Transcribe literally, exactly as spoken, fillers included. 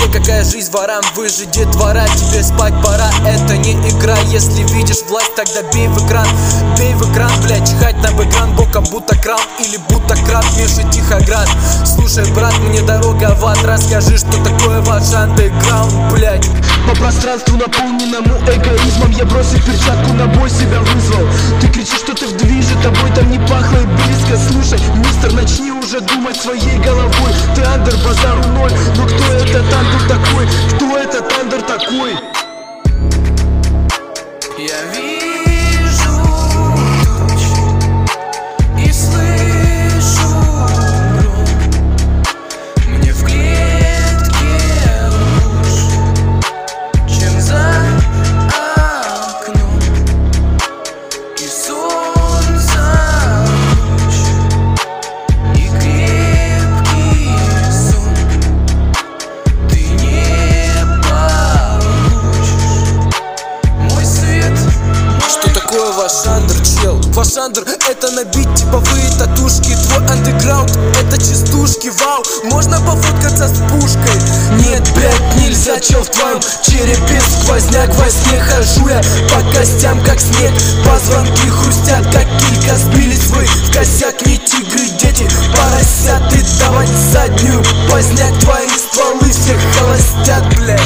какая жизнь ворам, вы же детвора, тебе спать пора. Это не игра, если видишь власть, тогда бей в экран. Бей в экран, блядь, чихать на бэкграунд боком, будто кран или будто краб, Миша Тихоград. Слушай, брат, мне дорога в ад, расскажи, что такое ваш андеграунд, блядь. По пространству, наполненному эгоизмом, я бросил перчатку, на бой себя вызвал. Ты кричишь, что ты в движе, тобой там не пахло и близко. Слушай, мистер, начни уже думать своей головой. Ты андер, базару ноль, но кто этот андер такой? Кто этот андер такой? Я вижу тучи и слышу гром. Мне в клетке лучше, чем за окном. И солнце луч, и крепкий сон. Ты не получишь мой свет. Что такое ваш андер, чел? Ваш андер — это набить типовые татушки. Твой андеграунд — это частушки. Вау, можно пофоткаться с пушкой? Нет, блядь, нельзя, чел, в твоем черепе сквозняк. Во сне хожу я по костям, как снег. Позвонки хрустят, как килька. Сбились вы в косяк, не тигры, дети, поросят. И давать заднюю поздняк, твои стволы всех холостят, блядь.